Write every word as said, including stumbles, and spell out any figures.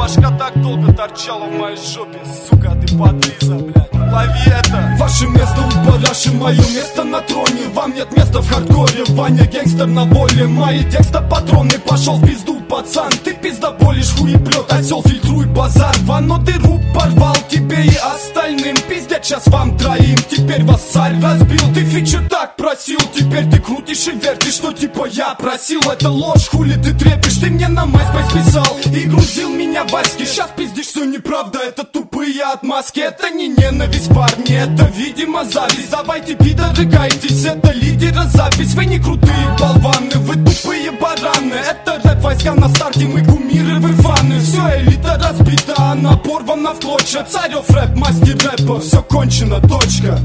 башка так долго торчала в моей жопе. Сука, ты подлиза, блядь, лови это. Ваше место у параши, мое место на троне. Вам нет места в хардкоре, Ваня гангстер на воле. Мои текста патроны, пошел в пизду, пацан. Ты пиздоболишь, хуеплет, осел, фильтруй базар. Вано дыру порвал тебе и остальным. Пиздят сейчас вам троим, теперь вас царь разбил. Ты фичер так просил, теперь ты крутишь и вертишь, что типа я просил. Это ложь, хули ты трепишь, ты мне на MySpace писал и грузил меня в аське. Сейчас пиздишь, все неправда, это тупые отмазки. Это не ненависть, парни, это видимо зависть. Давайте пидоры кайтесь, это лидера запись. Вы не крутые болваны, вы тупые бараны. Это рэп войска на старте, мы кумиры, вы фаны. Все, элита разбита, она порвана в клочья. Царев рэп, мастер рэпа, все кончено, точка.